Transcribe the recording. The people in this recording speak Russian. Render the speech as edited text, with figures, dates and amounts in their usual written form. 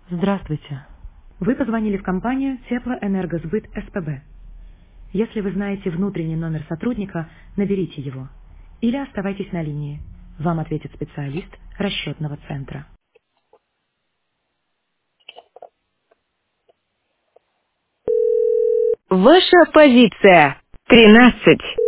Здравствуйте. Вы позвонили в компанию Теплоэнергосбыт СПБ. Если вы знаете внутренний номер сотрудника, наберите его. Или оставайтесь на линии. Вам ответит специалист расчетного центра. Ваша позиция 13.